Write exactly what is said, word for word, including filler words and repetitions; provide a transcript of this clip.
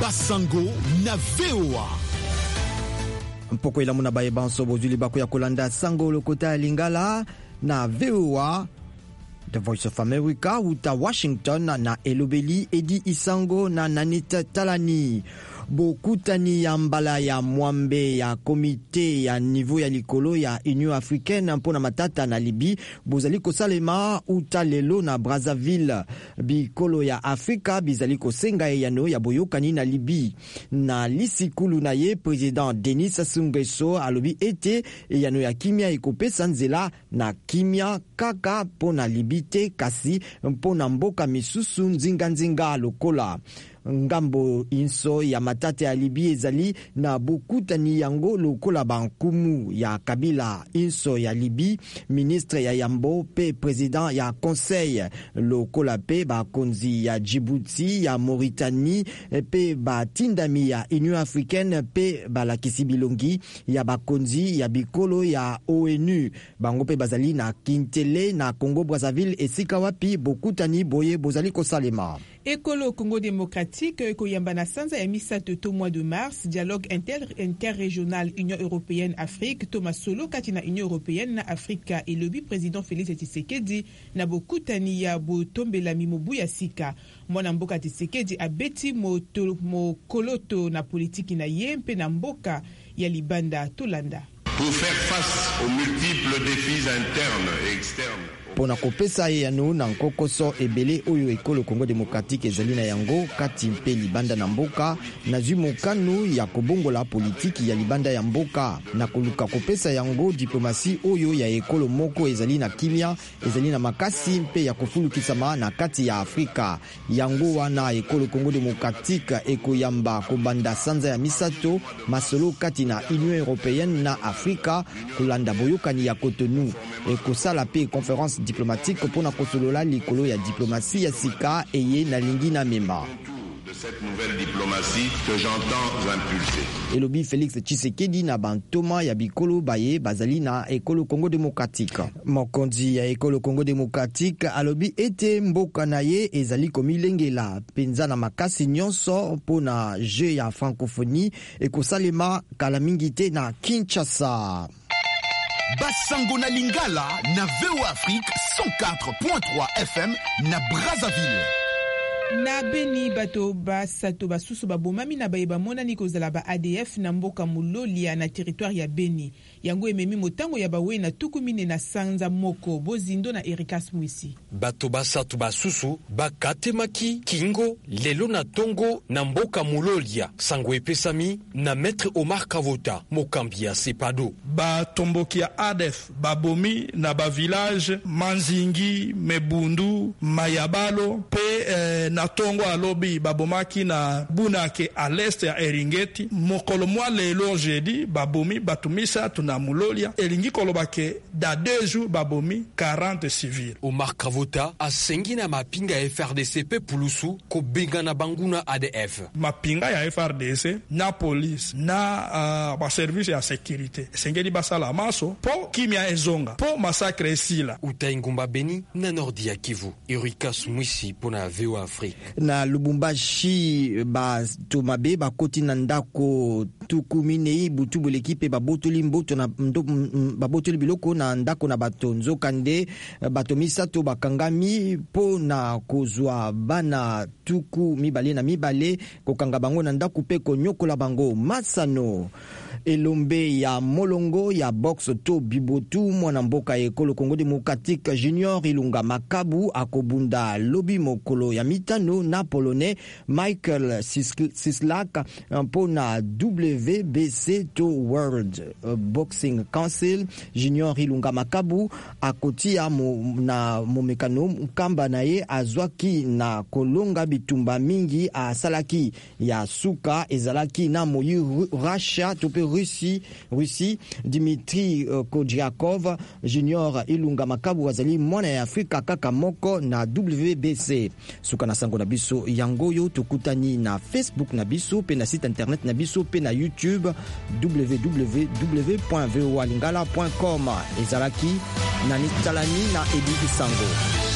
Basango na V O A. Mpoko ila muna baye banso bozuli bako ya kolanda sango lokota ya Lingala na V O A. The Voice of America uta Washington na elobeli Edi Isango na Nanita Talani. Bokutani ya mbala ya mwambe ya komite ya niveau ya likolo ya Union Africaine mpona matata na Libi bozali kosalema uta lelo na Brazzaville. Bikolo ya Afrika bizali kosenga yano ya boyokani na Libi. Na lisikulu na ye President Denis Sassou Nguesso alobi ete yano ya kimia ekopesa nzela na kimia kaka pona Libi te kasi mpona mboka misusu nzinga nzinga lokola. Ngambo inso ya matate ya Libi ezali na bokutani yango lokola bankumu ya Kabila inso ya Libi, ministre ya Yambo pe president ya conseil lokola pe bakonzi ya Djibouti ya Mauritanie pe batindami ya Union Africaine pe balakisi bilongi ya bakonzi ya bikolo ya O N U bango pe bazali na Kintele na Congo Brazzaville esika wapi bokutani boye bozali kosalema. Ekolo Congo démocratique koyamba na sanza ya misato to mois de mars dialogue inter interrégional Union européenne Afrique Thomas Solo kati na Union européenne na Afrika et lobi président Félix Tshisekedi na bokutani ya botombela mimobu ya sika mwana mboka Tshisekedi abeti moto mokoloto na politiki na yempe na mboka ya libanda tolanda. Pour faire face aux multiples défis internes et externes. Pona kopesa yano na nkokoso ebele oyo ekolo Congo démocratique ezali na yango kati mpe libanda na mboka na zumokanu ya kobongola politiki ya libanda ya mboka na koluka kopesa yango diplomasi oyo ya ekolo moko ezali na kimia ezali na makasi mpe ya kofulukisama na kati ya Afrika yango wana ekolo Congo démocratique ekoyamba kobanda sanza ya misato masolo kati na Union européenne na Afrika kolanda boyokani ya Cotonou ekosala pe conférence diplomatique pour na kosolola likolo ya diplomatie ya sika eye na lingi na mema. De cette nouvelle diplomatie que j'entends impulser. Elobi Félix Tshisekedi na bantoma ya bikolo baye bazali na ekolo Congo démocratique. Mokonzi ya ekolo Congo démocratique alobi ete mboka na ye ezali komilengela penza na makasi nyonso pona jeu ya francophonie ekosalema kala mingi te na Kinshasa. Basango na Lingala na V O A Afrique cent quatre point trois F M na Brazzaville. Na Beni bato basato basusu babomami na bayeba monani kozala ba A D F na mboka Mulolia na territoire ya Beni. Yango ememi motango ya bawe na tukumine na sanza moko bozindo na Erikas Mwisi. Bato basato basusu bakatemaki kingo lelo na tongo na mboka Mulolia sango epesami na maître Omar Kavota mokambi ya Sepado. Batomboki ya A D F babomi na ba village Manzingi, Mebundu, Mayabalo pe eh, na tongo alobi babomaki na Bunake à l'est ya Eringeti mokolo mwa lelo jeudi babomi batumisa tuna Mulolia elingi kolobake da deux jours babomi quarante civils. Omar Kavota asengi na mapinga ya F R D C pe pulusu ko benga na banguna A D F. Mapinga ya F R D C na police na uh, ba service ya sécurité sengeli basala maso po kimia ezonga po massacre sila utaingumba Beni na nordi ya Kivu. Erikas Mwisi pona V O A Afrique. Na Lubumbashi ba tomabe ba koti na ndako tukumine butubu l'équipe ba botoli mboto na ba botoli biloko na ndako na bato nzokande bato misato bakangami po na kozwa bana tuku mibale na mibale kokanga bango na ndako pe konyokola bango masano. Elombe ya molongo ya box to bibotu mwana mboka ekolo Congo démocratique Junior Ilunga Makabu akobunda lobi mokolo ya mitano na polonais Michael Sislak mpona W B C to World Boxing Council. Junior Ilunga Makabu akotia mo, na momekano mkamba na ye azwaki na kolonga bitumba mingi asalaki ya suka ezalaki na moyi Russia to pe Russie, Russie Dimitri uh, Kodjakov Junior Ilunga Makabu azali mwana ya Afrika kaka moko na W B C. Suka na sango na biso yangoyo tukutani na Facebook na biso pe na site internet na biso pe na YouTube w w w point v o a lingala point com ezalaki na nitalani na Edi Isango.